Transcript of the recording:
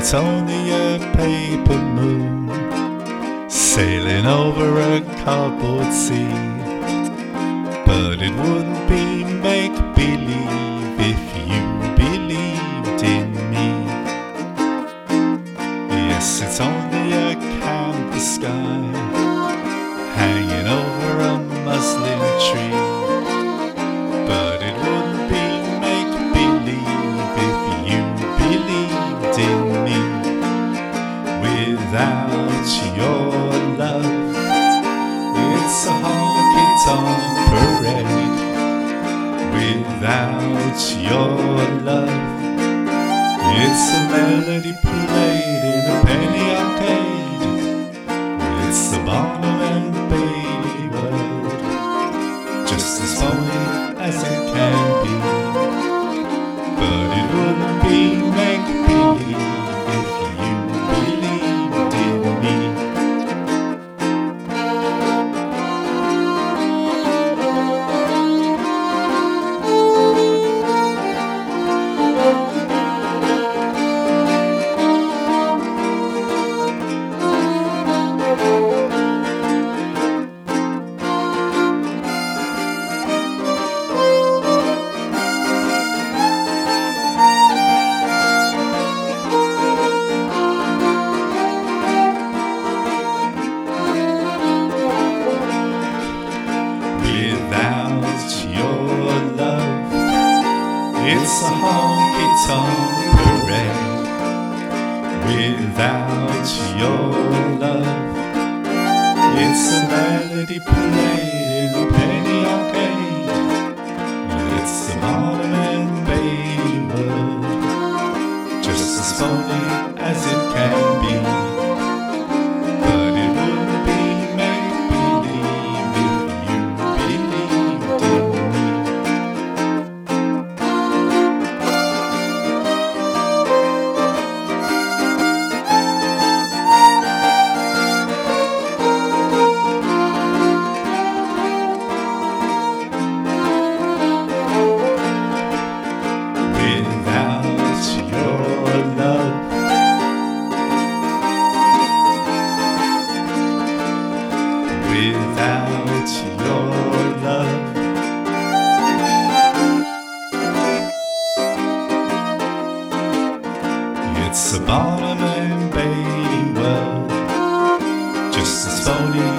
it's only a paper moon sailing over a cardboard sea. But it wouldn't be make-believe if you believed in me. Yes, it's only a canvas sky hanging over a muslin tree. But it wouldn't be make-believe if you believed in me. Without your love, it's a honky-tonk parade. Without your love, it's a melody played in a penny arcade. It's the Barnum and Bailey world, just as phony as it can be. But it wouldn't be make-believe if you believed in me. Without your love, it's a honky-tonk parade. Without your love, it's a melody played in a penny arcade. It's the Barnum and Bailey world, just as phony as it can be. But it wouldn't be make-believe if you believed in me. Without your love, without your love, it's a Barnum and Bailey world, just as phony